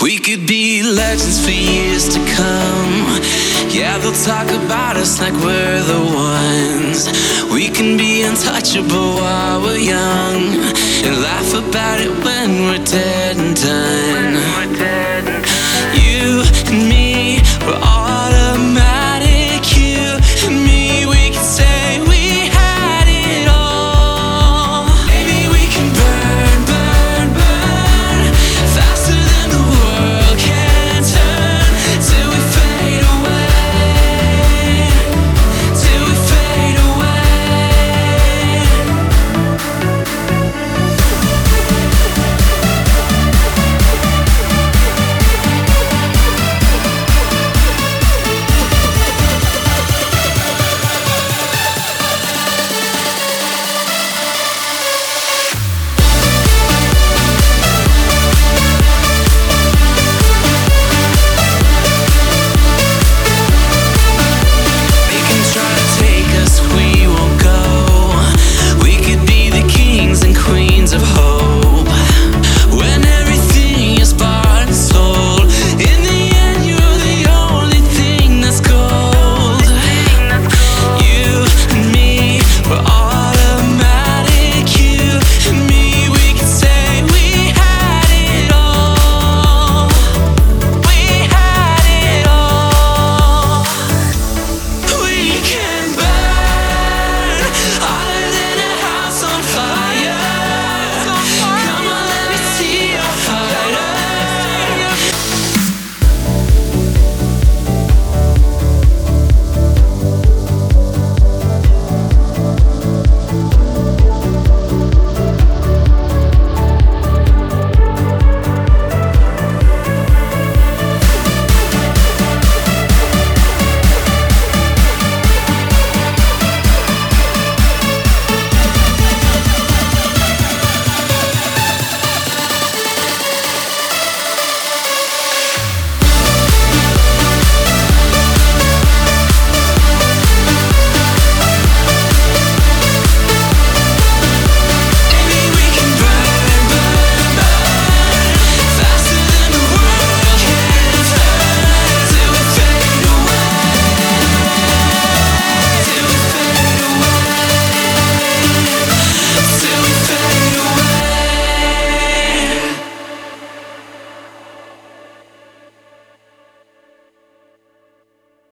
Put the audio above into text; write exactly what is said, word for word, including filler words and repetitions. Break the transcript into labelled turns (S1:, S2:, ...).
S1: We could be legends for years to come. Yeah, they'll talk about us like we're the ones. We can be untouchable while we're young, and laugh about it when we're dead and done.